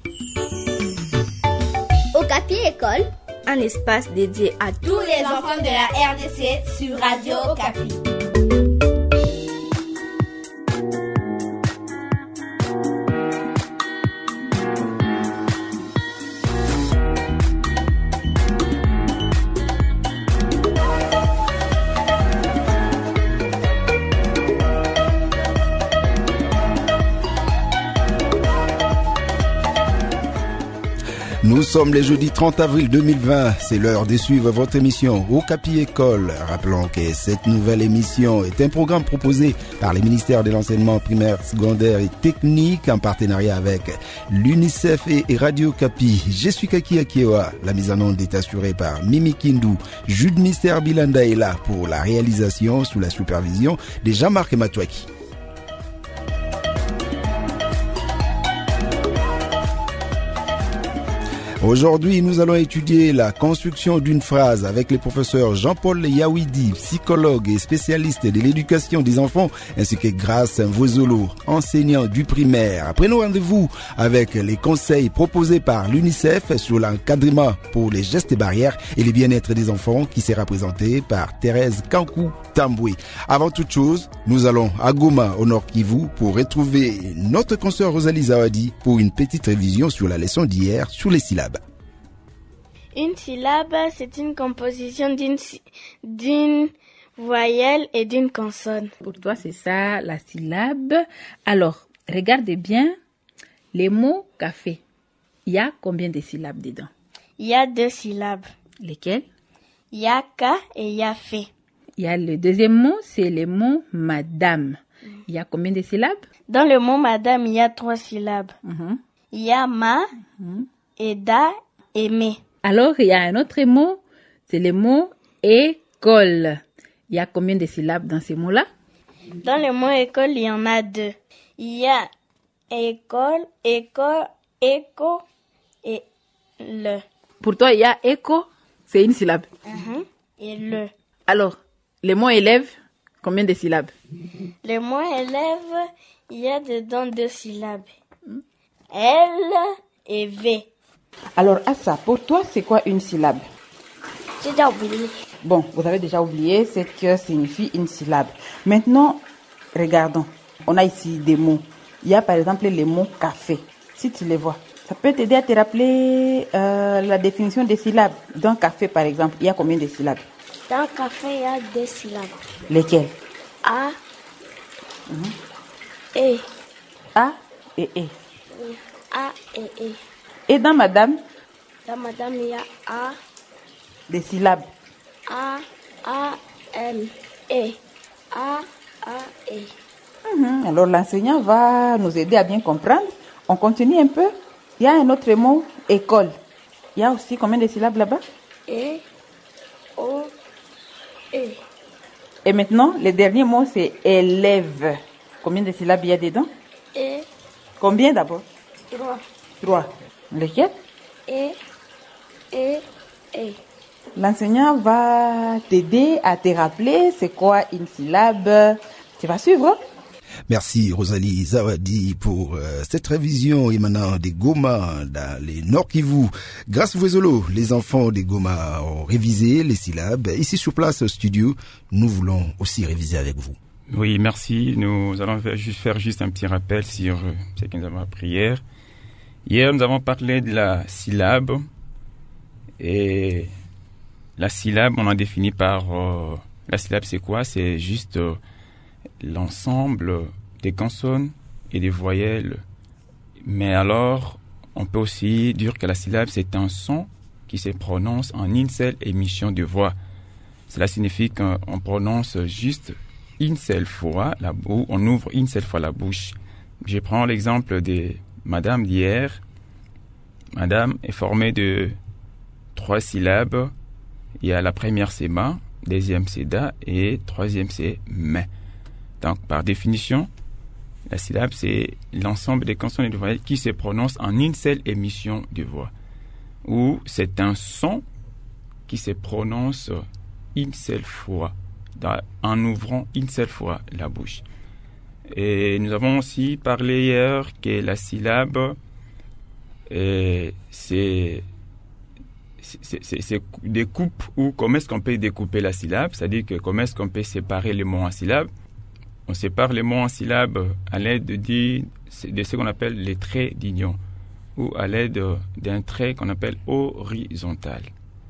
Okapi École, un espace dédié à tous les enfants de la RDC sur Radio Okapi. Nous sommes les jeudis 30 avril 2020, c'est l'heure de suivre votre émission Okapi École. Rappelons que cette nouvelle émission est un programme proposé par les ministères de l'enseignement primaire, secondaire et technique en partenariat avec l'UNICEF et Radio Okapi. Je suis Kaki Akiewa, la mise en onde est assurée par Mimi Kindou. Jude Mister Bilanda est là pour la réalisation sous la supervision de Jean-Marc Matouaki. Aujourd'hui, nous allons étudier la construction d'une phrase avec le professeur Jean-Paul Yaoudi, psychologue et spécialiste de l'éducation des enfants, ainsi que Grace Mvozolo, enseignant du primaire. Prenons rendez-vous avec les conseils proposés par l'UNICEF sur l'encadrement pour les gestes barrières et le bien-être des enfants qui sera présenté par Thérèse Kankou Tamboué. Avant toute chose, nous allons à Goma, au Nord Kivu, pour retrouver notre consoeur Rosalie Zawadi pour une petite révision sur la leçon d'hier sur les syllabes. Une syllabe, c'est une composition d'une voyelle et d'une consonne. Pour toi, c'est ça, la syllabe. Alors, regardez bien les mots café. Il y a combien de syllabes dedans? Il y a 2 syllabes. Lesquelles? Il y a ka et il y a fait. Il y a le deuxième mot, c'est le mot madame. Il y a combien de syllabes? Dans le mot madame, il y a 3 syllabes. Il y a ma, et da et me. Alors, il y a un autre mot, c'est le mot école. Il y a combien de syllabes dans ces mots-là? Dans le mot école, il y en a 2. Il y a école, écho et le. Pour toi, il y a écho, c'est une syllabe. Et le. Alors, le mot élève, combien de syllabes? Le mot élève, il y a dedans 2 syllabes. L et V. Alors, Assa, pour toi, c'est quoi une syllabe? J'ai déjà oublié. Bon, vous avez déjà oublié ce que signifie une syllabe. Maintenant, regardons. On a ici des mots. Il y a par exemple les mots café. Si tu les vois, ça peut t'aider à te rappeler la définition des syllabes. Dans café, par exemple, il y a combien de syllabes? Dans café, il y a 2 syllabes. Lesquelles? A, E. A et E. A et E. Et dans madame? Dans madame, il y a A. Des syllabes. A, M, E. A, E. Alors l'enseignant va nous aider à bien comprendre. On continue un peu. Il y a un autre mot, école. Il y a aussi combien de syllabes là-bas? E, O, E. Et maintenant, le dernier mot, c'est élève. Combien de syllabes il y a dedans? E. Combien d'abord? 3. 3. Lesquels? E. L'enseignant va t'aider à te rappeler c'est quoi une syllabe. Tu vas suivre? Merci Rosalie Zawadi pour cette révision émanant des Goma dans les Nord Kivu. Grâce à Vozolo, les enfants des Goma ont révisé les syllabes. Ici sur place au studio, nous voulons aussi réviser avec vous. Oui, merci. Nous allons faire juste un petit rappel sur ce que nous avons appris hier. Hier, nous avons parlé de la syllabe. Et la syllabe, on a défini par... la syllabe, c'est quoi? C'est juste l'ensemble des consonnes et des voyelles. Mais alors, on peut aussi dire que la syllabe, c'est un son qui se prononce en une seule émission de voix. Cela signifie qu'on prononce juste une seule fois, ou on ouvre une seule fois la bouche. Je prends l'exemple de Madame d'hier. Madame est formée de 3 syllabes. Il y a la première c'est ma, deuxième c'est da et troisième c'est me. Donc par définition, la syllabe c'est l'ensemble des consonnes et des voyelles qui se prononcent en une seule émission de voix. Ou c'est un son qui se prononce une seule fois, en ouvrant une seule fois la bouche. Et nous avons aussi parlé hier que la syllabe Et c'est des coupes ou comment est-ce qu'on peut découper la syllabe, c'est-à-dire que comment est-ce qu'on peut séparer les mots en syllabes. On sépare les mots en syllabes à l'aide de ce qu'on appelle les traits d'union ou à l'aide d'un trait qu'on appelle horizontal.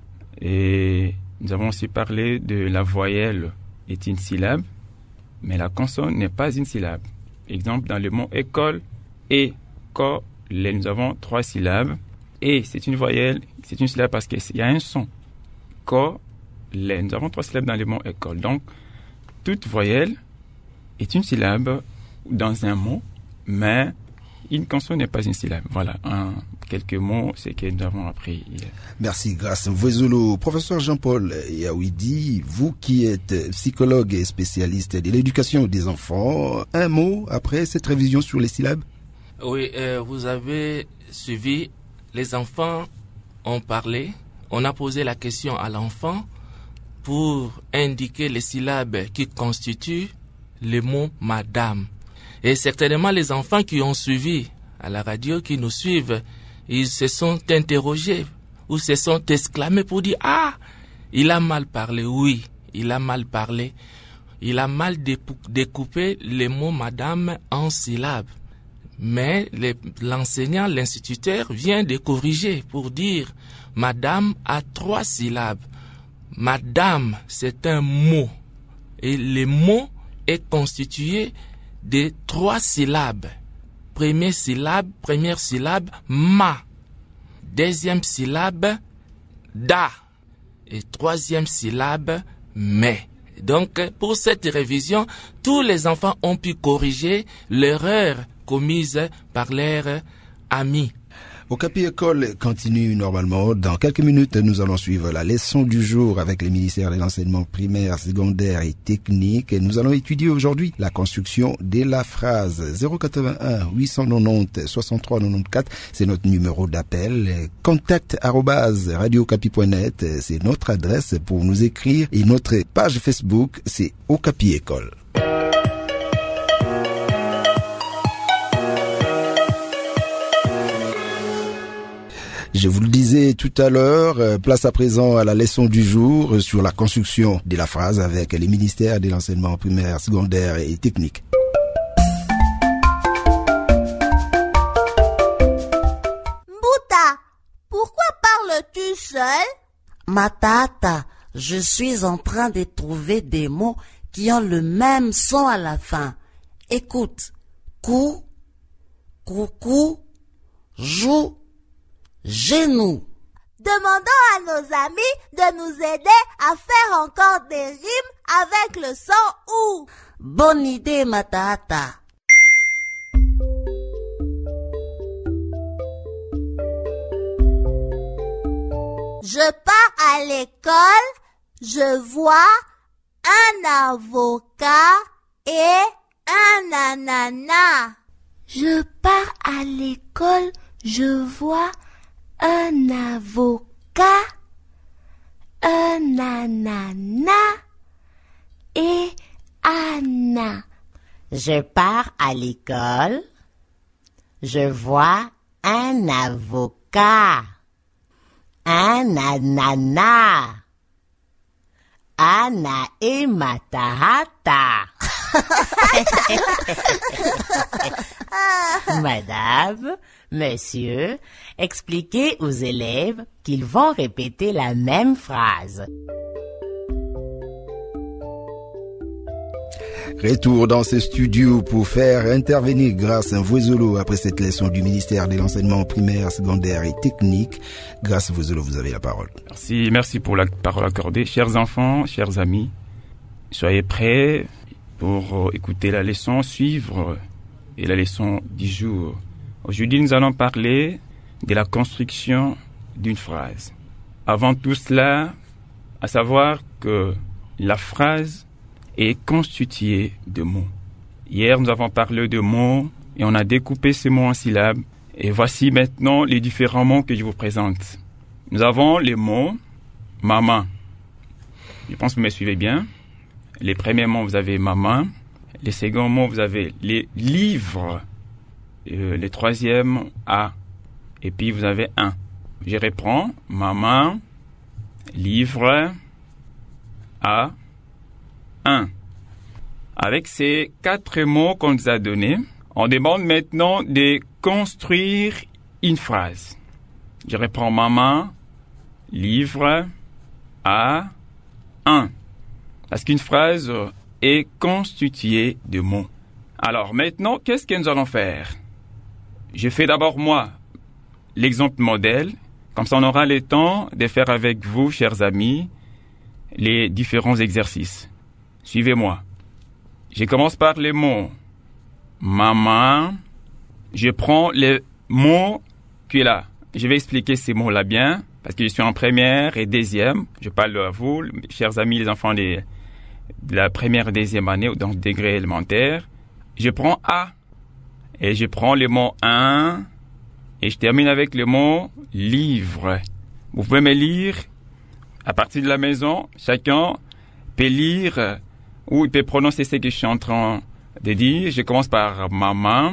Et nous avons aussi parlé de la voyelle est une syllabe, mais la consonne n'est pas une syllabe. Exemple, dans le mot école, école, nous avons 3 syllabes. Et c'est une voyelle, c'est une syllabe parce qu'il y a un son. Ko, les. Nous avons 3 syllabes dans le mot école. Donc, toute voyelle est une syllabe dans un mot, mais une consonne n'est pas une syllabe. Voilà, en quelques mots, c'est que nous avons appris hier. Merci, Grace Mvwezolo. Professeur Jean-Paul Yawidi, vous qui êtes psychologue et spécialiste de l'éducation des enfants, un mot après cette révision sur les syllabes? Oui, vous avez suivi, les enfants ont parlé, on a posé la question à l'enfant pour indiquer les syllabes qui constituent le mot madame. Et certainement les enfants qui ont suivi à la radio, qui nous suivent, ils se sont interrogés ou se sont exclamés pour dire « Ah, il a mal parlé, oui, il a mal parlé. Il a mal découpé le mot madame en syllabes. » Mais l'enseignant, l'instituteur vient de corriger pour dire « Madame a 3 syllabes. » Madame, c'est un mot. Et le mot est constitué de 3 syllabes. Première syllabe, ma. Deuxième syllabe, da. Et troisième syllabe, mais. Donc, pour cette révision, tous les enfants ont pu corriger l'erreur commise par leurs amis. Okapi École continue normalement. Dans quelques minutes, nous allons suivre la leçon du jour avec le ministère de l'enseignement primaire, secondaire et technique. Et nous allons étudier aujourd'hui la construction de la phrase. 081 890 63 94, c'est notre numéro d'appel. contact@radiocapi.net, c'est notre adresse pour nous écrire. Et notre page Facebook, c'est Okapi École. Je vous le disais tout à l'heure, place à présent à la leçon du jour sur la construction de la phrase avec les ministères de l'enseignement primaire, secondaire et technique. Mbouta, pourquoi parles-tu seul? Matata, je suis en train de trouver des mots qui ont le même son à la fin. Écoute, cou, coucou, joue, genou. Demandons à nos amis de nous aider à faire encore des rimes avec le son OU. Bonne idée, Matata. Je pars à l'école, je vois un avocat et un ananas. Je pars à l'école, je vois un avocat, un ananas et Anna. Je pars à l'école, je vois un avocat, un ananas, Anna et Matahata. Madame, monsieur, expliquez aux élèves qu'ils vont répéter la même phrase. Retour dans ce studio pour faire intervenir Grace Mvwezolo après cette leçon du ministère de l'enseignement primaire, secondaire et technique. Grace Mvwezolo, vous avez la parole. Merci pour la parole accordée. Chers enfants, chers amis, soyez prêts pour écouter la leçon, suivre et la leçon du jour. Aujourd'hui, nous allons parler de la construction d'une phrase. Avant tout cela, à savoir que la phrase est constituée de mots. Hier, nous avons parlé de mots et on a découpé ces mots en syllabes. Et voici maintenant les différents mots que je vous présente. Nous avons les mots maman. Je pense que vous me suivez bien. Les premiers mots, vous avez maman. Les seconds mots, vous avez les livres. Les troisièmes, à. et puis vous avez un. Je reprends. Maman livre à un. Avec ces 4 mots qu'on nous a donnés, on demande maintenant de construire une phrase. Je reprends. Maman livre à un. Parce qu'une phrase est constituée de mots. Alors maintenant, qu'est-ce que nous allons faire? Je fais d'abord moi l'exemple modèle. Comme ça, on aura le temps de faire avec vous, chers amis, les différents exercices. Suivez-moi. Je commence par les mots. Maman. Je prends les mots qui est là. Je vais expliquer ces mots-là bien, parce que je suis en première et deuxième. Je parle à vous, chers amis, les enfants de la première et deuxième année, donc degré élémentaire. Je prends A. Et je prends le mot un. Et je termine avec le mot livre. Vous pouvez me lire à partir de la maison. Chacun peut lire ou il peut prononcer ce que je suis en train de dire. Je commence par maman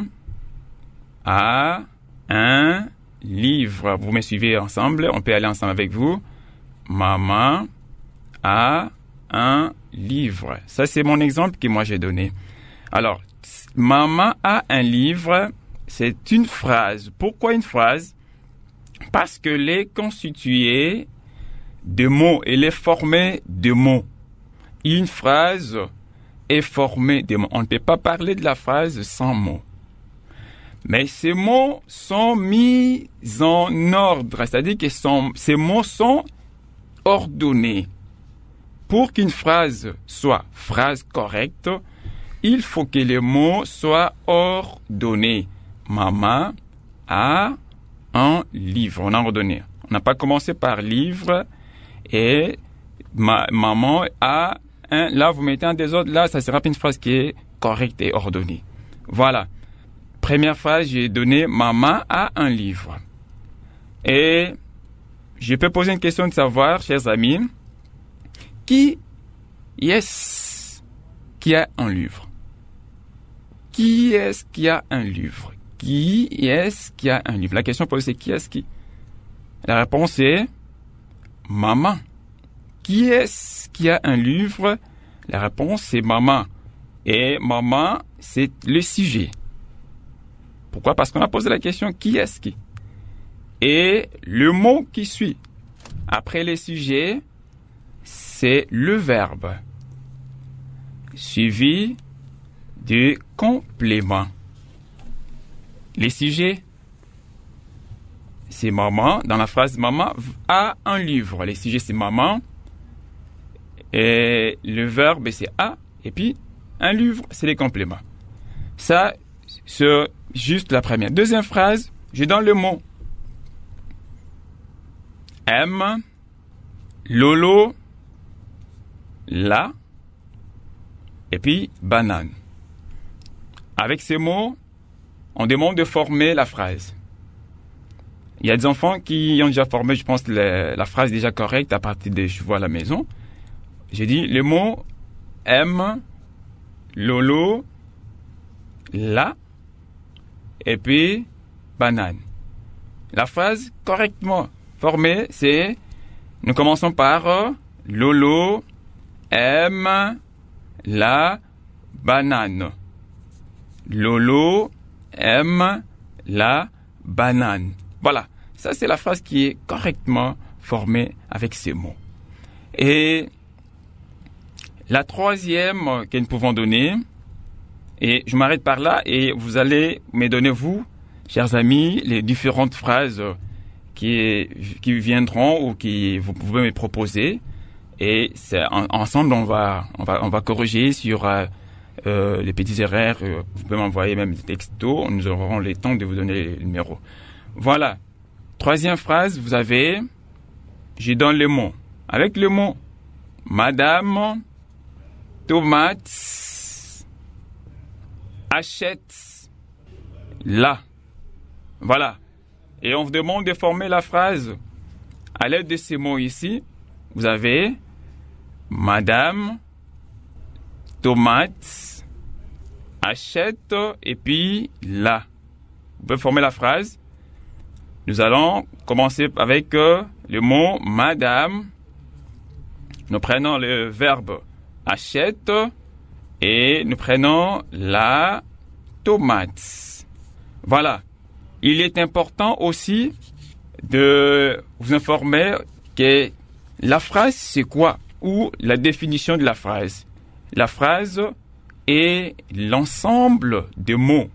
a un livre. Vous me suivez ensemble. On peut aller ensemble avec vous. Maman a un livre. Ça, c'est mon exemple que moi j'ai donné. Alors, maman a un livre. C'est une phrase. Pourquoi une phrase? Parce qu'elle est constituée de mots. Elle est formée de mots. Une phrase est formée de mots. On ne peut pas parler de la phrase sans mots. Mais ces mots sont mis en ordre. C'est-à-dire que ces mots sont ordonnés. Pour qu'une phrase soit phrase correcte, il faut que les mots soient ordonnés. Maman a un livre. On a ordonné. On n'a pas commencé par livre et maman a un. Là, vous mettez un désordre. Là, ça sera une phrase qui est correcte et ordonnée. Voilà. Première phrase, j'ai donné maman a un livre. Et je peux poser une question de savoir, chers amis, qui est-ce qui a un livre? Qui est-ce qui a un livre? Qui est-ce qui a un livre? La question posée, c'est qui est-ce qui? La réponse est maman. Qui est-ce qui a un livre? La réponse, c'est maman. Et maman, c'est le sujet. Pourquoi? Parce qu'on a posé la question qui est-ce qui? Et le mot qui suit après le sujet, c'est le verbe suivi du complément. Les sujets, c'est maman. Dans la phrase maman a un livre. Les sujets, c'est maman. Et le verbe, c'est a. Et puis, un livre, c'est les compléments. Ça, c'est juste la première. Deuxième phrase, je donne le mot. M, lolo, la, et puis banane. Avec ces mots, on demande de former la phrase. Il y a des enfants qui ont déjà formé, je pense, la phrase déjà correcte à partir de je vois à la maison. J'ai dit le mot M, lolo, la, et puis banane. La phrase correctement formée, c'est nous commençons par lolo, aime la banane. Lolo aime la banane. Voilà, ça c'est la phrase qui est correctement formée avec ces mots. Et la troisième que nous pouvons donner, et je m'arrête par là et vous allez me donner, vous, chers amis, les différentes phrases qui viendront ou qui vous pouvez me proposer. Et ensemble, on va corriger sur les petits erreurs. Vous pouvez m'envoyer même des textos. Nous aurons le temps de vous donner les numéros. Voilà. Troisième phrase, vous avez, je donne le mot. Avec le mot, Madame Tomate achète là. Voilà. Et on vous demande de former la phrase à l'aide de ces mots ici. Vous avez Madame Tomate achète et puis là. Vous pouvez former la phrase. Nous allons commencer avec le mot madame. Nous prenons le verbe achète et nous prenons la tomate. Voilà. Il est important aussi de vous informer que la phrase, c'est quoi? Ou la définition de la phrase. La phrase est l'ensemble des mots.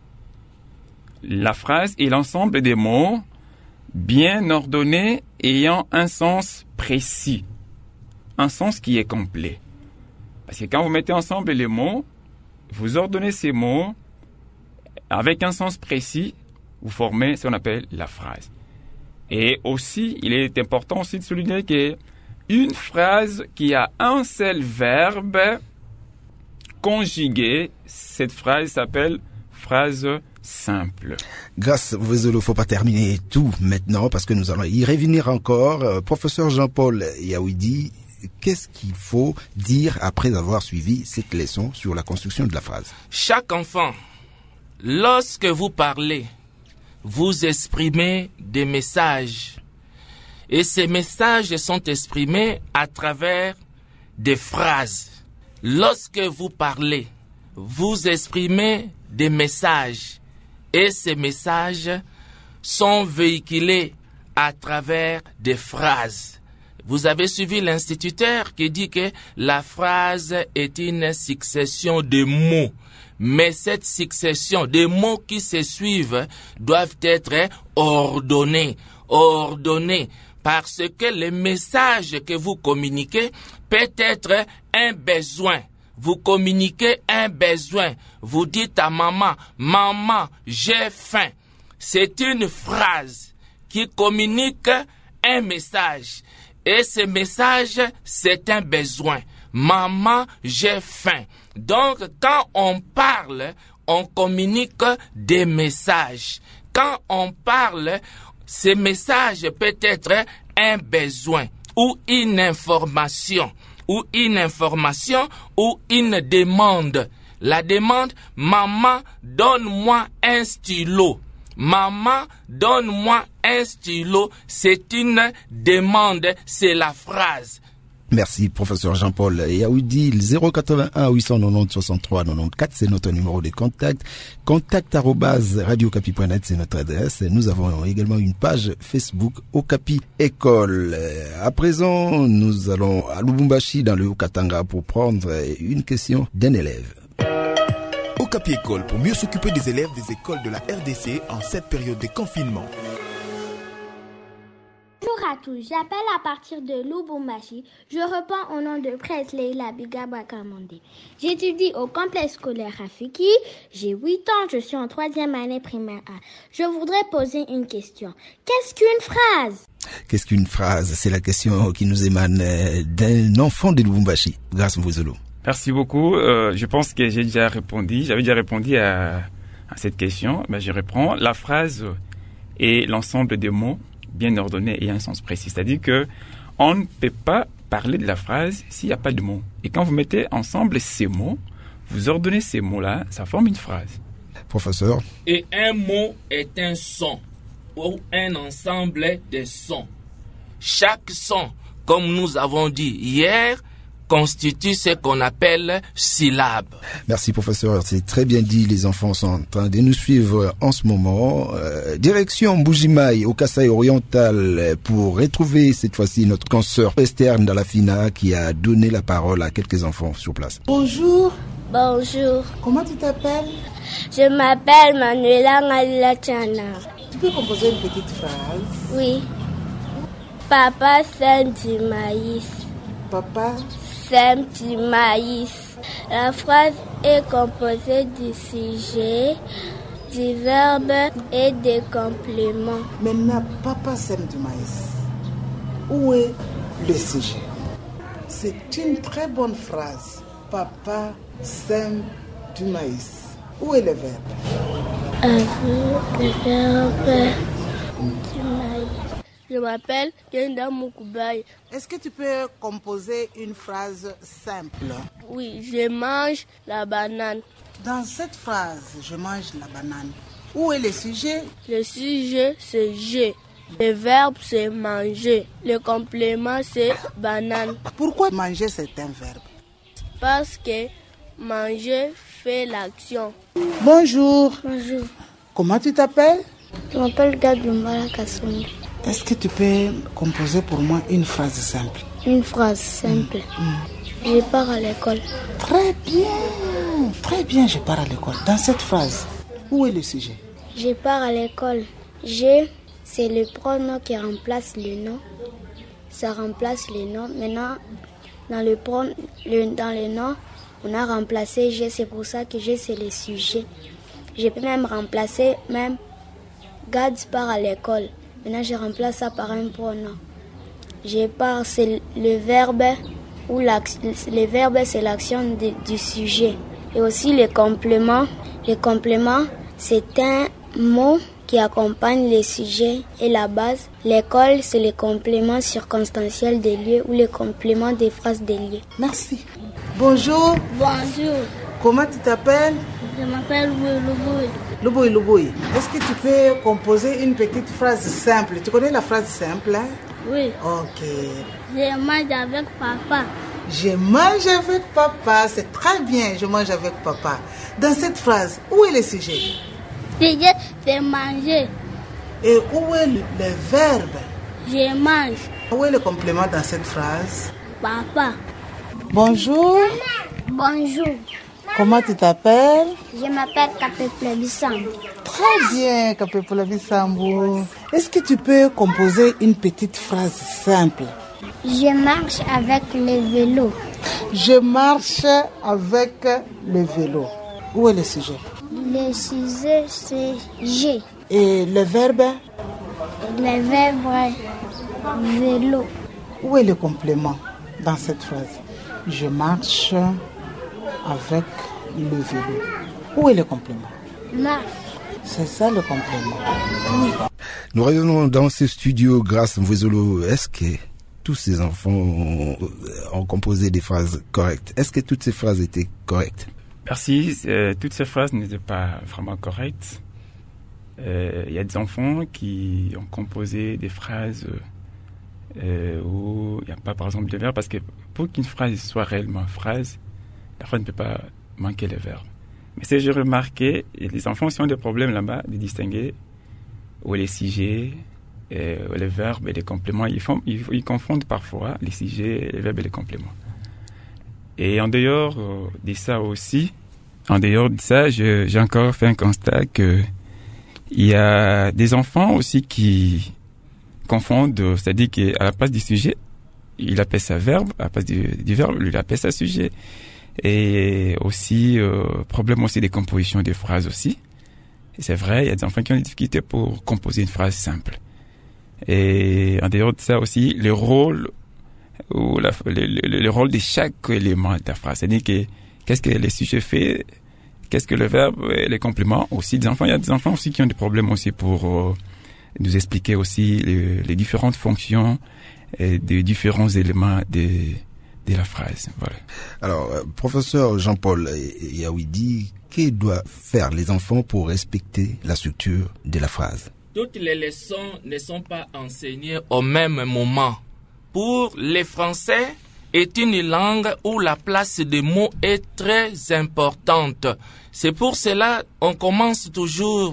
La phrase est l'ensemble des mots bien ordonnés ayant un sens précis. Un sens qui est complet. Parce que quand vous mettez ensemble les mots, vous ordonnez ces mots avec un sens précis, vous formez ce qu'on appelle la phrase. Et aussi, il est important aussi de souligner qu'une phrase qui a un seul verbe conjugué, cette phrase s'appelle phrase simple. Grâce, il ne faut pas terminer tout maintenant parce que nous allons y revenir encore. Professeur Jean-Paul Yaoudi, qu'est-ce qu'il faut dire après avoir suivi cette leçon sur la construction de la phrase? Chaque enfant, lorsque vous parlez, vous exprimez des messages. Et ces messages sont exprimés à travers des phrases. Lorsque vous parlez, vous exprimez des messages. Et ces messages sont véhiculés à travers des phrases. Vous avez suivi l'instituteur qui dit que la phrase est une succession de mots. Mais cette succession de mots qui se suivent doivent être ordonnés. Parce que le message que vous communiquez peut être un besoin. Vous communiquez un besoin. Vous dites à maman, maman, j'ai faim. C'est une phrase qui communique un message. Et ce message, c'est un besoin. Maman, j'ai faim. Donc, quand on parle, on communique des messages. Quand on parle, ce message peut être un besoin ou une information. Ou une demande. La demande, maman, donne-moi un stylo. Maman, donne-moi un stylo. C'est une demande, c'est la phrase. Merci, professeur Jean-Paul Yaoudi. 081 890 63 94, c'est notre numéro de contact. Contact@radiocapi.net, c'est notre adresse. Nous avons également une page Facebook Okapi École. À présent, nous allons à Lubumbashi, dans le Haut-Katanga, pour prendre une question d'un élève. Okapi École, pour mieux s'occuper des élèves des écoles de la RDC en cette période de confinement. Bonjour à tous, j'appelle à partir de Lubumbashi. Je reprends au nom de Presley Labigaba Kamande. J'étudie au complexe scolaire Rafiki. J'ai 8 ans, je suis en 3e année primaire A. Je voudrais poser une question. Qu'est-ce qu'une phrase? Qu'est-ce qu'une phrase? C'est la question qui nous émane d'un enfant de Lubumbashi. Grâce à vous, Zolo. Merci beaucoup. Je pense que j'avais déjà répondu à cette question. Je reprends. La phrase est l'ensemble des mots bien ordonnés et un sens précis. C'est-à-dire que on ne peut pas parler de la phrase s'il n'y a pas de mots. Et quand vous mettez ensemble ces mots, vous ordonnez ces mots-là, ça forme une phrase. Professeur. Et un mot est un son ou un ensemble de sons. Chaque son, comme nous avons dit hier, constitue ce qu'on appelle syllabe. Merci professeur, c'est très bien dit. Les enfants sont en train de nous suivre en ce moment. Direction Mbujimaï au Kasaï oriental pour retrouver cette fois-ci notre consoeur Esther Ndalafina qui a donné la parole à quelques enfants sur place. Bonjour. Bonjour. Comment tu t'appelles? Je m'appelle Manuela Ngalilatiana. Tu peux composer une petite phrase? Oui. Papa sème du maïs. Papa sème du maïs. La phrase est composée du sujet, du verbe et des compléments. Maintenant, papa sème du maïs. Où est le sujet? C'est une très bonne phrase. Papa sème du maïs. Où est le verbe? Le verbe du maïs. Je m'appelle Kenda Moukoubaye. Est-ce que tu peux composer une phrase simple? Oui, je mange la banane. Dans cette phrase, je mange la banane, Où est le sujet? Le sujet, c'est j'ai. Le verbe, c'est manger. Le complément, c'est banane. Pourquoi manger, c'est un verbe? Parce que manger fait l'action. Bonjour. Bonjour. Comment tu t'appelles? Je m'appelle Gadumbala Kassoum. Est-ce que tu peux composer pour moi une phrase simple? Une phrase simple. Je pars à l'école. Très bien, je pars à l'école. Dans cette phrase, où est le sujet? Je pars à l'école. Je, c'est le pronom qui remplace le nom. Ça remplace le nom. Maintenant, dans le nom, on a remplacé je. C'est pour ça que je, c'est le sujet. Je peux même remplacer, Gad part à l'école. Maintenant, je remplace ça par un pronom. Je pars, c'est le verbe, ou le verbe, c'est l'action du sujet. Et aussi le complément. Le complément, c'est un mot qui accompagne le sujet et la base. L'école, c'est le complément circonstanciel des lieux ou le complément des phrases des lieux. Merci. Bonjour. Bonjour. Comment tu t'appelles? Je m'appelle Louboui. Louboui. Est-ce que tu peux composer une petite phrase simple? Tu connais la phrase simple, hein? Oui. Ok. Je mange avec papa. Je mange avec papa. C'est très bien, je mange avec papa. Dans cette phrase, où est le sujet? Le sujet, c'est manger. Et où est le verbe? Je mange. Où est le complément dans cette phrase? Papa. Bonjour. Bonjour. Comment tu t'appelles? Je m'appelle Kapeplebisambu. Très bien, Kapeplebisambu. Est-ce que tu peux composer une petite phrase simple? Je marche avec le vélo. Je marche avec le vélo. Où est le sujet? Le sujet, c'est j'ai. Et le verbe? Le verbe est vélo. Où est le complément dans cette phrase? Je marche avec le vélo. Où est le complément? Marche. C'est ça le complément. Oui. Nous revenons dans ce studio grâce à Mvwezolo. Est-ce que tous ces enfants ont composé des phrases correctes? Est-ce que toutes ces phrases étaient correctes? Merci. Toutes ces phrases n'étaient pas vraiment correctes. Il y a des enfants qui ont composé des phrases où il n'y a pas, par exemple, de verbe, parce que pour qu'une phrase soit réellement phrase, la phrase ne peut pas manquer le verbe. Mais si j'ai remarqué, les enfants aussi ont des problèmes là-bas de distinguer où les sujets, les verbes et les compléments. Ils confondent parfois les sujets, les verbes et les compléments. Et en dehors de ça aussi, j'ai encore fait un constat que il y a des enfants aussi qui confondent, c'est-à-dire qu'à la place du sujet, il appelle ça verbe, à la place du verbe, il appelle ça sujet. Et aussi, problème aussi des compositions des phrases aussi. Et c'est vrai, il y a des enfants qui ont des difficultés pour composer une phrase simple. Et en dehors de ça aussi, le rôle de chaque élément de la phrase. C'est-à-dire que qu'est-ce que le sujet fait, qu'est-ce que le verbe et les compléments aussi. Il y a des enfants aussi qui ont des problèmes aussi pour nous expliquer aussi les différentes fonctions et des différents éléments de la phrase. Voilà. Alors, professeur Jean-Paul Yawidi, que doivent faire les enfants pour respecter la structure de la phrase? Toutes les leçons ne sont pas enseignées au même moment. Pour les Français, est une langue où la place des mots est très importante. C'est pour cela qu'on commence toujours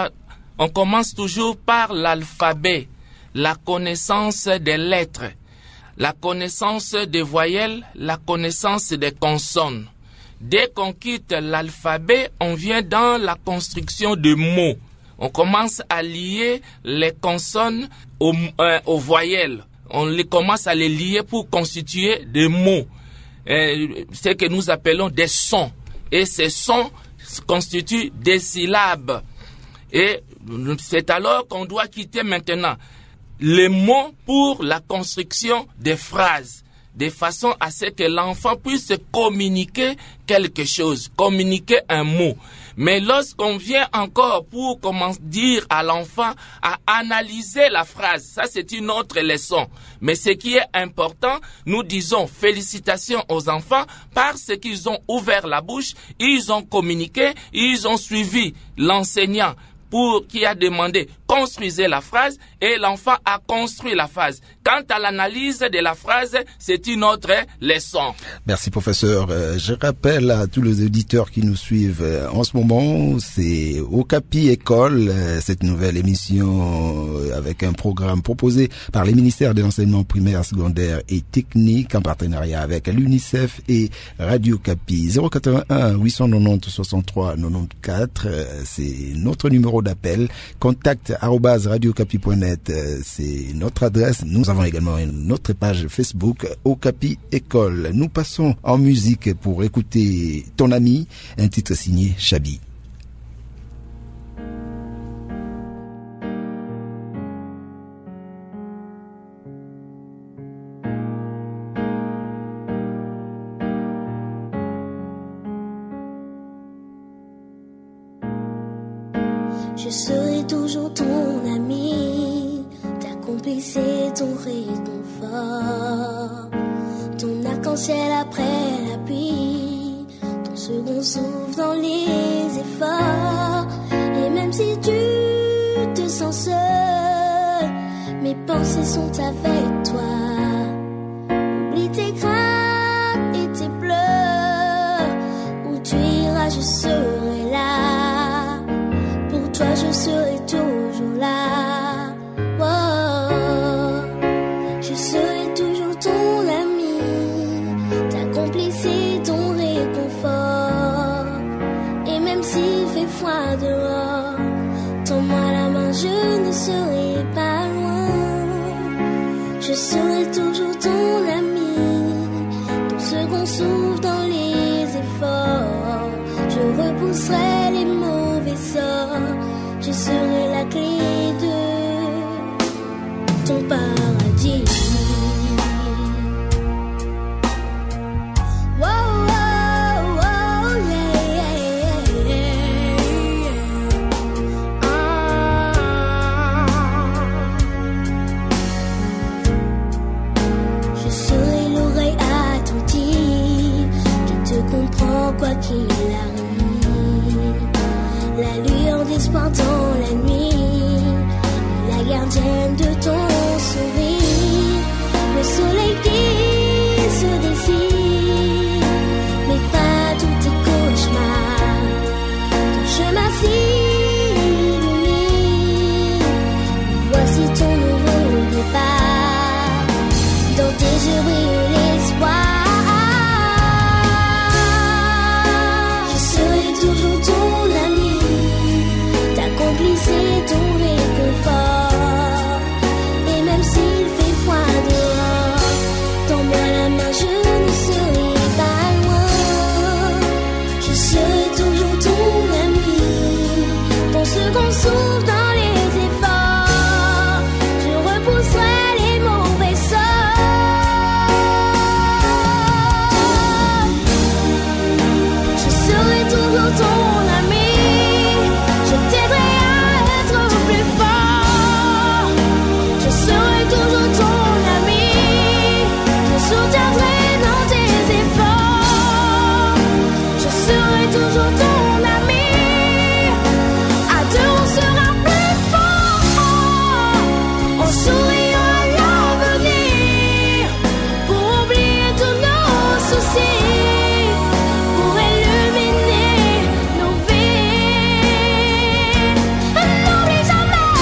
par l'alphabet, la connaissance des lettres, la connaissance des voyelles, la connaissance des consonnes. Dès qu'on quitte l'alphabet, on vient dans la construction de mots. On commence à lier les consonnes aux voyelles. On les commence à les lier pour constituer des mots. Ce que nous appelons des sons. Et ces sons constituent des syllabes. Et c'est alors qu'on doit quitter maintenant les mots pour la construction des phrases, de façon à ce que l'enfant puisse communiquer quelque chose, communiquer un mot. Mais lorsqu'on vient encore pour dire à l'enfant à analyser la phrase, ça c'est une autre leçon. Mais ce qui est important, nous disons félicitations aux enfants parce qu'ils ont ouvert la bouche, ils ont communiqué, ils ont suivi l'enseignant qui a demandé construisez la phrase et l'enfant a construit la phrase. Quant à l'analyse de la phrase, c'est une autre leçon. Merci professeur. Je rappelle à tous les auditeurs qui nous suivent en ce moment, c'est Okapi École, cette nouvelle émission avec un programme proposé par les ministères de l'enseignement primaire, secondaire et technique en partenariat avec l'UNICEF et Radio Okapi. 081 890 63 94, c'est notre numéro d'appel. contact@radiocapi.net, c'est notre adresse. Nous avons également notre page Facebook Okapi École. Nous passons en musique pour écouter Ton ami, un titre signé Chabi. Je serai toujours ton ami, ta complice et ton réconfort, ton arc-en-ciel après la pluie, ton second souffle dans les efforts. Et même si tu te sens seul, mes pensées sont avec toi. Oublie tes craintes et tes pleurs, où tu iras je serai là. Toi, je serai toujours là. Oh, je serai toujours ton ami, ta complice et ton réconfort. Et même s'il fait froid dehors, tends-moi la main, je ne serai pas loin. Je serai toujours ton ami, ton second souffle dans les efforts. Je repousserai les mauvais sorts. Je serai la clé de ton paradis. Wow, wow, wow, yeah, yeah. Je serai l'oreille attentive qui te comprend quoi qu'il arrive. La lueur d'espoir dans la nuit, la gardienne de ton sourire, le soleil qui se dessine, met fin à tous tes cauchemars, ton chemin s'illumine, voici ton nouveau départ, dans tes yeux brille l'espoir. Je serai toujours ton ami, c'est ton réconfort. Et même s'il fait froid dehors, tends-moi la main, je ne serai pas loin. Je serai toujours ton ami, ton second souffle dans les efforts. Je repousserai les mauvais sorts. Je serai toujours ton ami, je t'aiderai plus fort. Je serai toujours ton ami, je soutiendrai dans tes efforts. Je serai toujours ton ami, à deux on sera plus fort. On sourira à l'avenir, pour oublier tous nos soucis, pour illuminer nos vies. N'oublie jamais,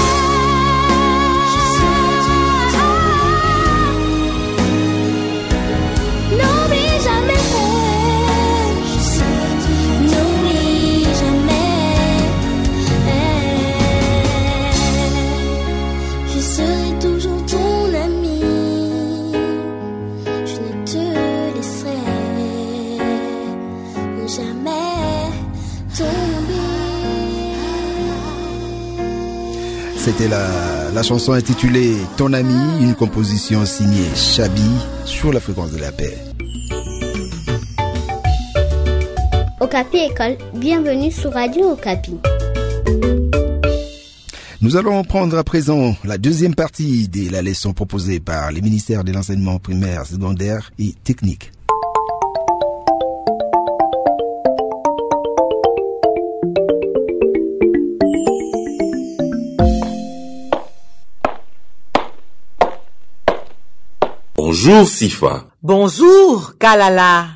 n'oublie jamais, n'oublie jamais. Je serai toujours ton ami, je ne te laisserai jamais tomber. C'était la chanson intitulée Ton ami, une composition signée Chabi sur la fréquence de la paix. Okapi École, bienvenue sur Radio Okapi. Nous allons prendre à présent la deuxième partie de la leçon proposée par les ministères de l'enseignement primaire, secondaire et technique. Bonjour Sifa. Bonjour Kalala.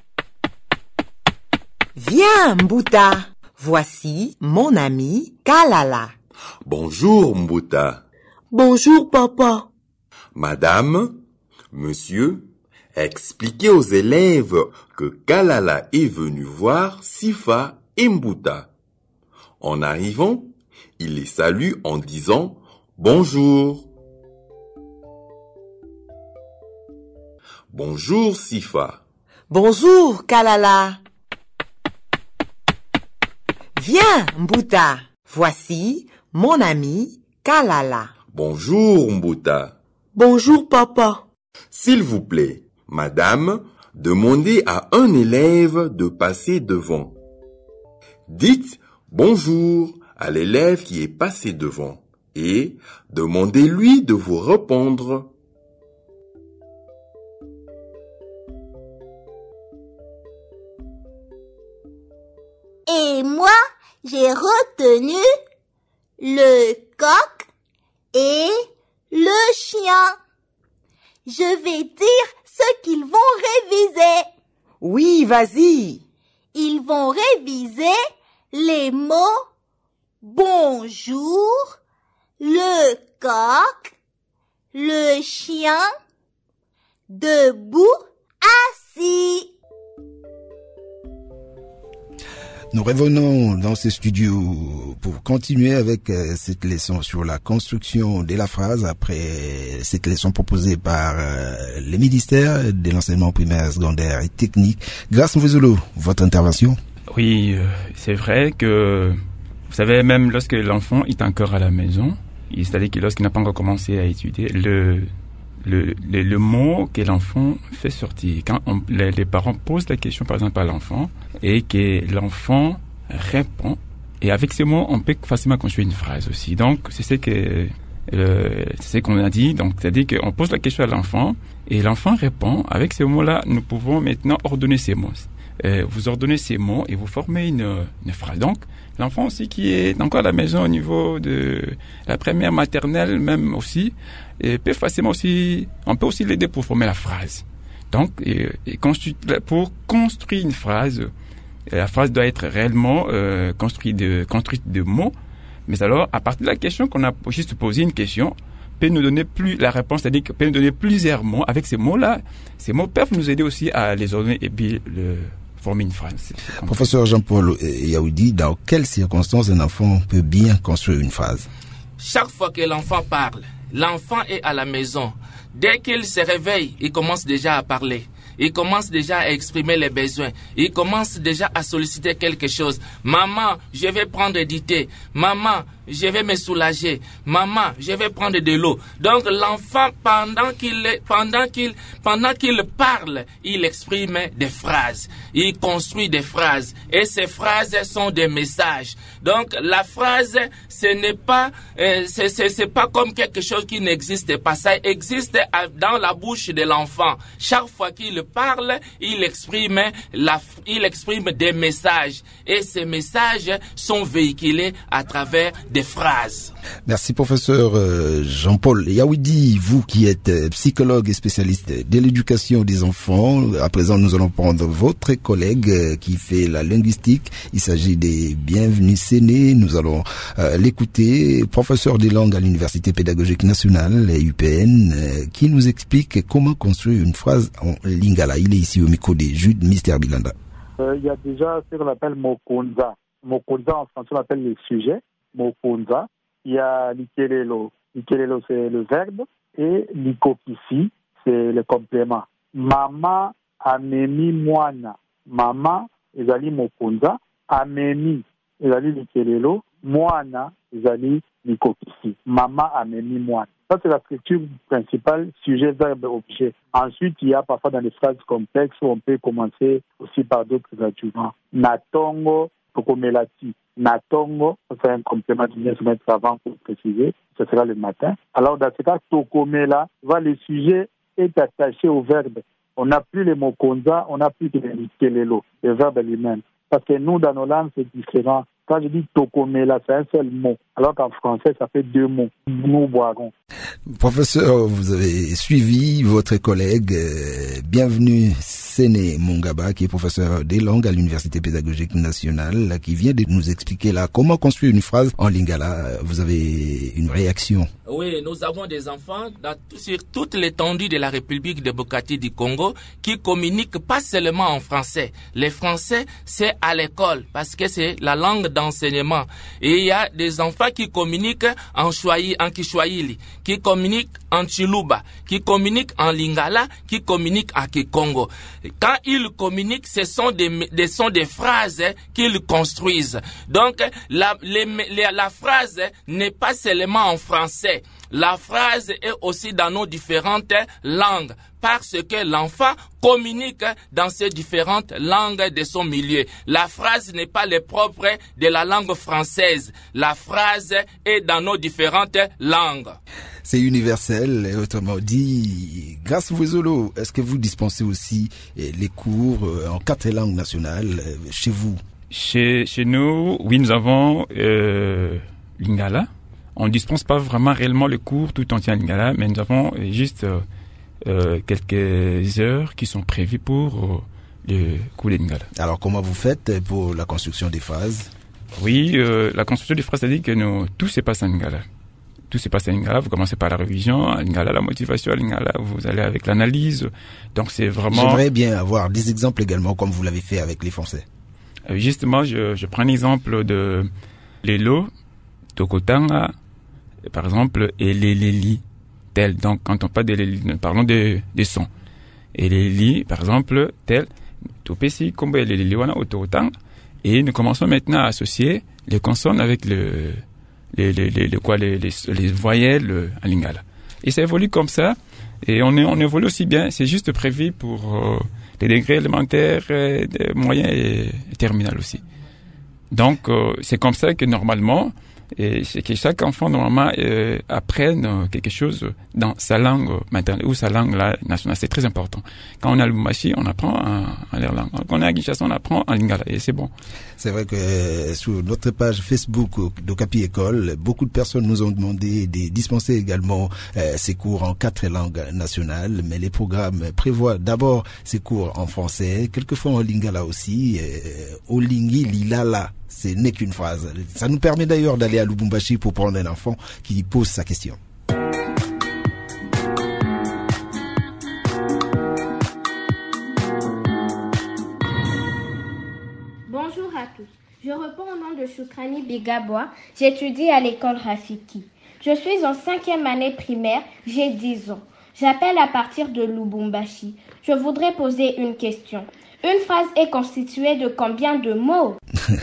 Viens Mbuta. Voici mon ami Kalala. Bonjour Mbuta. Bonjour papa. Madame, monsieur, expliquez aux élèves que Kalala est venu voir Sifa et Mbuta. En arrivant, il les salue en disant bonjour. Bonjour Sifa. Bonjour Kalala. Viens Mbuta. Voici mon ami Kalala. Bonjour Mbuta. Bonjour papa. S'il vous plaît, madame, demandez à un élève de passer devant. Dites bonjour à l'élève qui est passé devant et demandez-lui de vous répondre. Et moi, j'ai retenu le coq et le chien. Je vais dire ce qu'ils vont réviser. Oui, vas-y. Ils vont réviser les mots bonjour, le coq, le chien, debout, assis. Nous revenons dans ce studio pour continuer avec cette leçon sur la construction de la phrase après cette leçon proposée par le ministère de l'enseignement primaire, secondaire et technique. Grâce Mvuzolo, votre intervention. Oui, c'est vrai que, vous savez, même lorsque l'enfant est encore à la maison, c'est-à-dire que lorsqu'il n'a pas encore commencé à étudier, le mot que l'enfant fait sortir, quand les parents posent la question par exemple à l'enfant et que l'enfant répond, et avec ces mots on peut facilement construire une phrase aussi. Donc c'est ce qu'on a dit, donc c'est-à-dire qu'on pose la question à l'enfant et l'enfant répond. Avec ces mots-là, nous pouvons maintenant ordonner ces mots. Vous ordonnez ces mots et vous formez une phrase. Donc l'enfant aussi qui est encore à la maison au niveau de la première maternelle même aussi, peut facilement aussi, on peut aussi l'aider pour former la phrase. Donc, pour construire une phrase, la phrase doit être réellement construite de mots. Mais alors, à partir de la question qu'on a juste posé une question, peut nous donner plus la réponse, c'est-à-dire peut nous donner plusieurs mots. Avec ces mots-là, ces mots peuvent nous aider aussi à les ordonner et puis former une phrase. Professeur Jean-Paul Yaoudi, dans quelles circonstances un enfant peut bien construire une phrase? Chaque fois que l'enfant parle, l'enfant est à la maison. Dès qu'il se réveille, il commence déjà à parler. Il commence déjà à exprimer les besoins. Il commence déjà à solliciter quelque chose. Maman, je vais prendre du thé. Maman, je vais me soulager. Maman, je vais prendre de l'eau. Donc l'enfant, pendant qu'il parle, il exprime des phrases. Il construit des phrases. Et ces phrases sont des messages. Donc la phrase, ce n'est pas, c'est pas comme quelque chose qui n'existe pas. Ça existe dans la bouche de l'enfant. Chaque fois qu'il parle, il exprime des messages. Et ces messages sont véhiculés à travers des phrases. Merci professeur Jean-Paul Yaoudi, vous qui êtes psychologue et spécialiste de l'éducation des enfants. À présent, nous allons prendre votre collègue qui fait la linguistique. Il s'agit des Bienvenus Séné. Nous allons l'écouter, professeur des langues à l'Université pédagogique nationale, UPN, qui nous explique comment construire une phrase en lingala. Il est ici au micro des Jude, Mr. Bilanda. Il y a déjà ce qu'on appelle mokonza. Mokonza en français on appelle le sujet. Mokonza. Il y a likelelo. Likelelo c'est le verbe et likokisi c'est le complément. Mama amemi mwana. Mama ezali mokonza. Amemi ezali likelelo. Mwana ezali likokisi. Mama amemi mwana. Ça, c'est la structure principale, sujet, verbe, objet. Ensuite, il y a parfois dans les phrases complexes où on peut commencer aussi par d'autres adjuvants. Natongo, tokomelati. Natongo, c'est un complément qui vient se mettre avant pour préciser. Ce sera le matin. Alors, dans ce cas, tokomela, le sujet est attaché au verbe. On n'a plus les mots konza, on n'a plus que les kelelo, le verbe lui-même. Parce que nous, dans nos langues, c'est différent. Quand je dis tokomela, c'est un seul mot, alors qu'en français, ça fait 2 mots. Nous boirons. Professeur, vous avez suivi votre collègue. Bienvenue, Séné Mongaba, qui est professeur des langues à l'Université pédagogique nationale, qui vient de nous expliquer là comment construire une phrase en lingala. Vous avez une réaction? Oui, nous avons des enfants sur toute l'étendue de la République démocratique du Congo qui communiquent pas seulement en français. Les français, c'est à l'école parce que c'est la langue d'enseignement. Et il y a des enfants qui communiquent en Kiswahili, qui communiquent en Chiluba, qui communiquent en Lingala, qui communiquent en Kikongo. Quand ils communiquent, ce sont des phrases qu'ils construisent. Donc, la phrase n'est pas seulement en français. La phrase est aussi dans nos différentes langues parce que l'enfant communique dans ces différentes langues de son milieu. La phrase n'est pas le propre de la langue française. La phrase est dans nos différentes langues. C'est universel, et autrement dit, grâce à Vozolo, est-ce que vous dispensez aussi les cours en 4 langues nationales chez vous? Chez nous, oui, nous avons Lingala. On ne dispense pas vraiment réellement le cours tout entier en Lingala, mais nous avons juste quelques heures qui sont prévues pour le cours de Lingala. Alors, comment vous faites pour la construction des phrases? Oui, la construction des phrases, ça dit que tout se passe en Lingala. Tout se passe en Lingala. Vous commencez par la révision, en Lingala, la motivation en Lingala, vous allez avec l'analyse. Donc, c'est vraiment... J'aimerais bien avoir des exemples également, comme vous l'avez fait avec les Français. Justement, je prends l'exemple de Lelo, Tokotanga, par exemple, et les lili, tel. Donc, quand on parle de lili, nous parlons des sons. Et les lili, par exemple, tel. Topesi, Kombo et les lili, wana, Tokotanga. Et nous commençons maintenant à associer les consonnes avec les voyelles en lingala. Et ça évolue comme ça. Et on évolue aussi bien. C'est juste prévu pour les degrés élémentaires, moyens et terminales aussi. Donc, c'est comme ça que normalement, et c'est que chaque enfant normalement apprenne quelque chose dans sa langue maternelle ou sa langue là, nationale. C'est très important. Quand on a le Lubumbashi, on apprend en leur langue. Quand on est à Kinshasa, on apprend en lingala et c'est bon. C'est vrai que sur notre page Facebook d'Okapi École, beaucoup de personnes nous ont demandé de dispenser également ces cours en 4 langues nationales, mais les programmes prévoient d'abord ces cours en français, quelquefois en lingala aussi, au lingi lilala. Ce n'est qu'une phrase. Ça nous permet d'ailleurs d'aller à Lubumbashi pour prendre un enfant qui pose sa question. Bonjour à tous. Je réponds au nom de Choukrani Bigabois. J'étudie à l'école Rafiki. Je suis en 5e année primaire. J'ai 10 ans. J'appelle à partir de Lubumbashi. Je voudrais poser une question. Une phrase est constituée de combien de mots?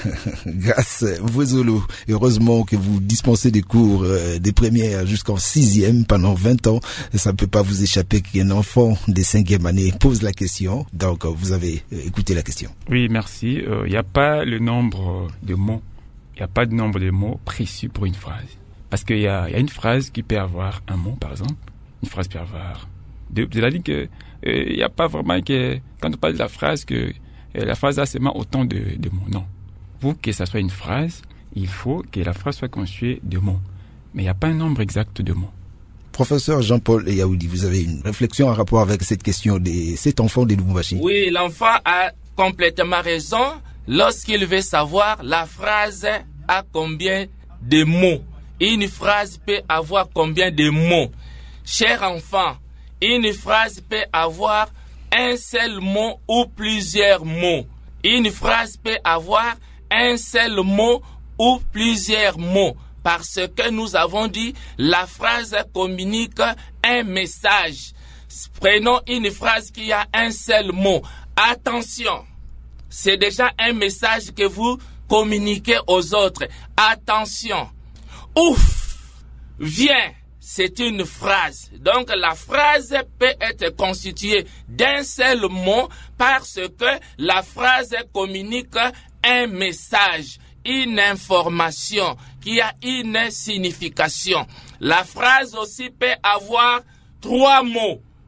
Grâce Vozolo, heureusement que vous dispensez des cours des premières jusqu'en 6e pendant 20 ans. Ça ne peut pas vous échapper qu'un enfant des 5e année pose la question. Donc, vous avez écouté la question. Oui, merci. Il n'y a pas le nombre de mots. Il n'y a pas de nombre de mots précis pour une phrase. Parce qu'il y a une phrase qui peut avoir un mot, par exemple. Une phrase peut avoir deux. Vous avez dit que il n'y a pas vraiment que, quand on parle de la phrase, que la phrase a seulement autant de mots. Non. Pour que ça soit une phrase, il faut que la phrase soit constituée de mots. Mais il n'y a pas un nombre exact de mots. Professeur Jean-Paul Yaoudi, vous avez une réflexion en rapport avec cette question de cet enfant de Lubumbashi? Oui, l'enfant a complètement raison lorsqu'il veut savoir la phrase a combien de mots. Une phrase peut avoir combien de mots. Cher enfant, une phrase peut avoir un seul mot ou plusieurs mots. Une phrase peut avoir un seul mot ou plusieurs mots. Parce que nous avons dit, la phrase communique un message. Prenons une phrase qui a un seul mot. Attention, c'est déjà un message que vous communiquez aux autres. Attention, ouf, viens. C'est une phrase. Donc, la phrase peut être constituée d'un seul mot parce que la phrase communique un message, une information qui a une signification. La phrase aussi peut avoir 3 mots.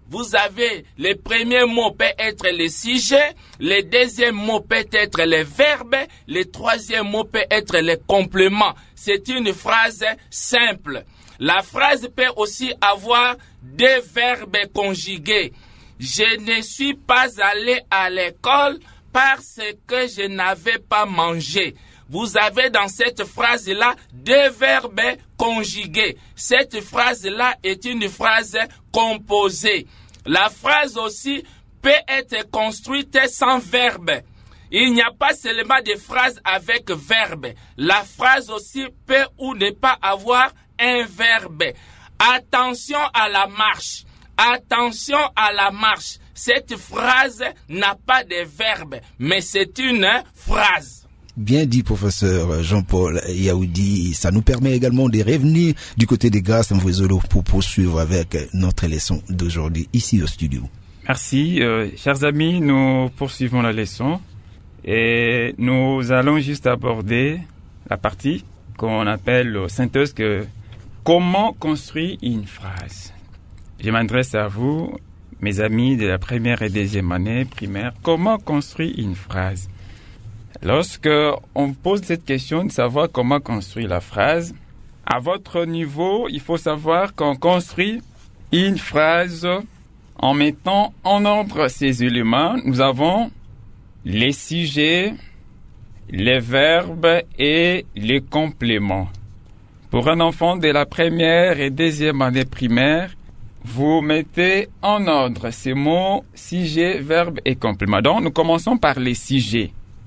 vous avez le premier mot peut être le sujet, le deuxième mot peut être le verbe, le troisième mot peut être le complément. C'est une phrase simple. La phrase peut aussi avoir deux verbes conjugués. Je ne suis pas allé à l'école parce que je n'avais pas mangé. Vous avez dans cette phrase-là deux verbes conjugués. Cette phrase-là est une phrase composée. La phrase aussi peut être construite sans verbe. Il n'y a pas seulement de phrases avec verbe. La phrase aussi peut ou ne pas avoir un verbe. Attention à la marche. Attention à la marche. Cette phrase n'a pas de verbe, mais c'est une phrase. Bien dit, professeur Jean-Paul Yaoudi. Ça nous permet également de revenir du côté des Grâces Mvwezolo pour poursuivre avec notre leçon d'aujourd'hui ici au studio. Merci. Chers amis, nous poursuivons la leçon et nous allons juste aborder la partie qu'on appelle synthèse que comment construire une phrase. Je m'adresse à vous, mes amis de la première et deuxième année primaire. Comment construire une phrase? Lorsque on pose cette question de savoir comment construire la phrase, à votre niveau, il faut savoir qu'on construit une phrase en mettant en ordre ces éléments. Nous avons les sujets, les verbes et les compléments. Pour un enfant de la première et deuxième année primaire, vous mettez en ordre ces mots, sujet, verbe et complément. Donc, nous commençons par les sujets,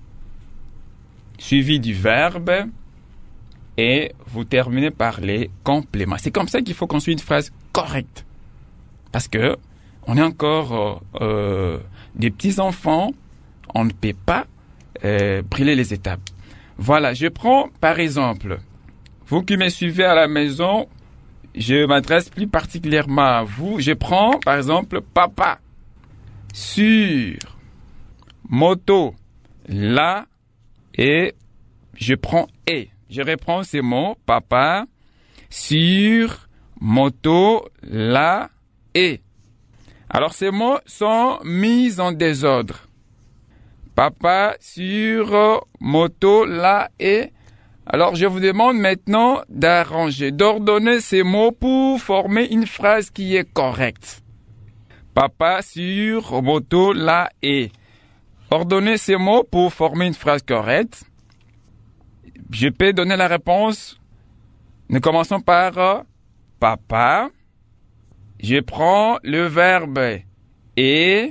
suivi du verbe, et vous terminez par les compléments. C'est comme ça qu'il faut construire une phrase correcte. Parce que on est encore des petits enfants, on ne peut pas brûler les étapes. Voilà, je prends par exemple, vous qui me suivez à la maison, je m'adresse plus particulièrement à vous. Je prends par exemple papa, sur, moto, là, et je prends et. Je reprends ces mots, papa, sur, moto, là, et. Alors ces mots sont mis en désordre. Papa, sur, moto, là, et. Alors je vous demande maintenant d'arranger, d'ordonner ces mots pour former une phrase qui est correcte. Papa, sur, moto, là, et. Ordonnez ces mots pour former une phrase correcte. Je peux donner la réponse. Nous commençons par papa. Je prends le verbe et.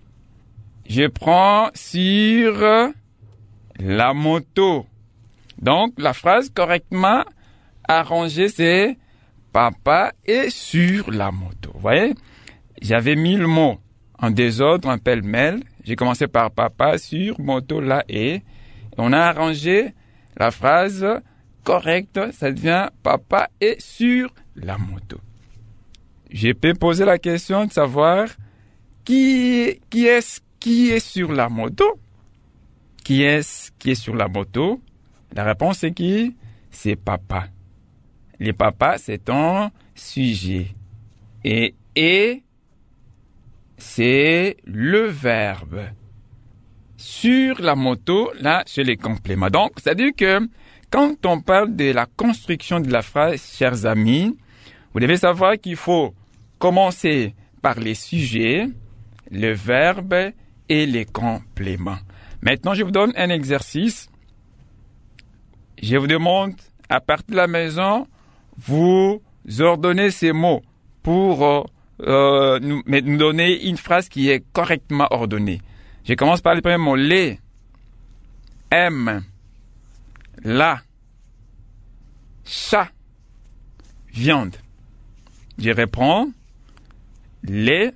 Je prends sur la moto. Donc, la phrase correctement arrangée, c'est papa est sur la moto. Vous voyez? J'avais mis le mot en désordre, en pêle-mêle. J'ai commencé par papa, sur, moto, là, et. On a arrangé la phrase correcte, ça devient papa est sur la moto. Je peux poser la question de savoir qui est sur la moto? Qui est sur la moto? La réponse est qui? C'est papa. Le papa, c'est un sujet. Et c'est le verbe. Sur la moto, là, c'est les compléments. Donc, c'est-à-dire que quand on parle de la construction de la phrase, chers amis, vous devez savoir qu'il faut commencer par les sujets, le verbe et les compléments. Maintenant, je vous donne un exercice. Je vous demande, à partir de la maison, vous ordonnez ces mots pour nous donner une phrase qui est correctement ordonnée. Je commence par le premier mot. Les, aime, la, chat, viande. Je reprends. Les,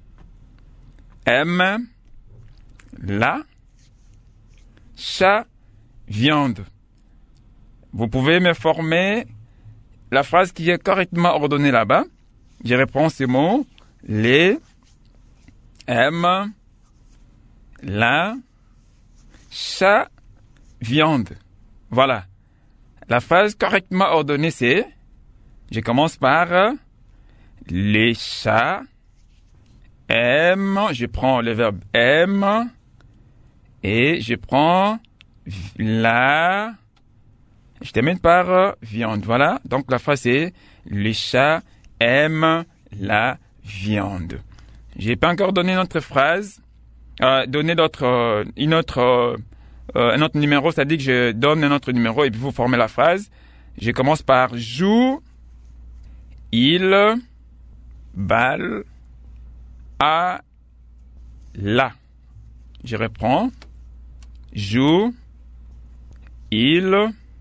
aime, la, chat, viande. Vous pouvez me former la phrase qui est correctement ordonnée là-bas. Je reprends ces mots. Les, aime, la, chat, viande. Voilà. La phrase correctement ordonnée, c'est, je commence par les chats aime, je prends le verbe aime et je prends la, je termine par viande. Voilà, donc la phrase est le chat aime la viande. J'ai pas encore donné notre phrase, donné un autre numéro, c'est-à-dire que je donne un autre numéro et puis vous formez la phrase. Je commence par joue, il, balle, à, la. Je reprends. Joue, il,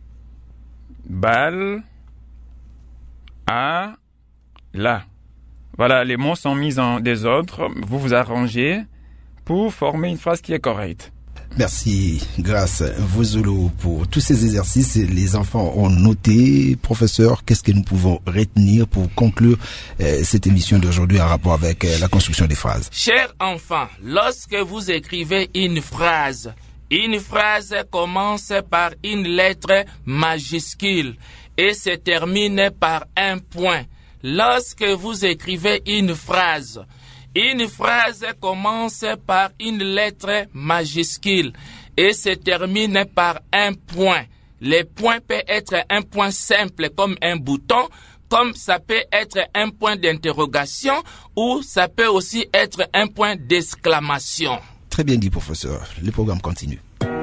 balle, à, la. Voilà, les mots sont mis en désordre. Vous vous arrangez pour former une phrase qui est correcte. Merci, grâce Vozolo, pour tous ces exercices. Les enfants ont noté. Professeur, qu'est-ce que nous pouvons retenir pour conclure cette émission d'aujourd'hui en rapport avec la construction des phrases? Chers enfants, lorsque vous écrivez une phrase commence par une lettre majuscule et se termine par un point. Lorsque vous écrivez une phrase commence par une lettre majuscule et se termine par un point. Le point peut être un point simple comme un bouton, comme ça peut être un point d'interrogation ou ça peut aussi être un point d'exclamation. Très bien dit, professeur. Le programme continue.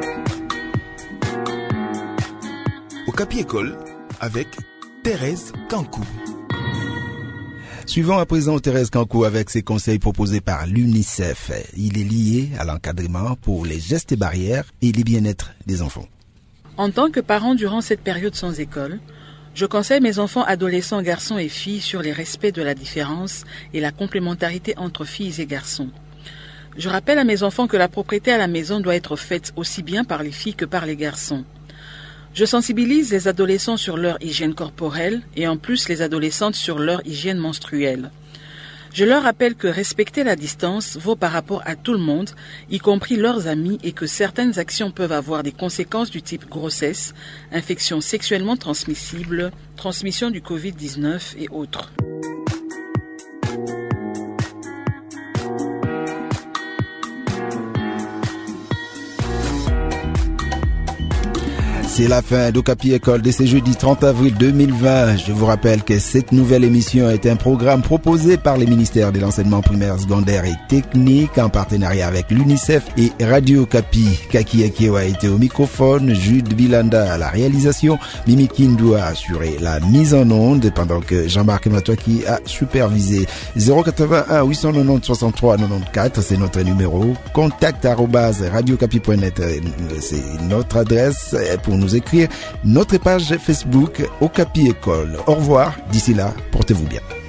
Okapi École avec Thérèse Kankou. Suivons à présent Thérèse Kankou avec ses conseils proposés par l'UNICEF. Il est lié à l'encadrement pour les gestes et barrières et le bien-être des enfants. En tant que parent durant cette période sans école, je conseille mes enfants adolescents, garçons et filles sur les respects de la différence et la complémentarité entre filles et garçons. Je rappelle à mes enfants que la propreté à la maison doit être faite aussi bien par les filles que par les garçons. Je sensibilise les adolescents sur leur hygiène corporelle et en plus les adolescentes sur leur hygiène menstruelle. Je leur rappelle que respecter la distance vaut par rapport à tout le monde, y compris leurs amis, et que certaines actions peuvent avoir des conséquences du type grossesse, infections sexuellement transmissibles, transmission du Covid-19 et autres. C'est la fin d'Okapi École de ce jeudi 30 avril 2020. Je vous rappelle que cette nouvelle émission est un programme proposé par les ministères de l'enseignement primaire, secondaire et technique en partenariat avec l'UNICEF et Radio Okapi. Kaki Akiewa a été au microphone, Jude Bilanda à la réalisation, Mimi Kindu a assuré la mise en onde pendant que Jean-Marc Matouaki a supervisé. 081 890 63 94, c'est notre numéro. contact@radiocapi.net, c'est notre adresse pour nous écrire. Notre page Facebook Okapi École. Au revoir. D'ici là, portez-vous bien.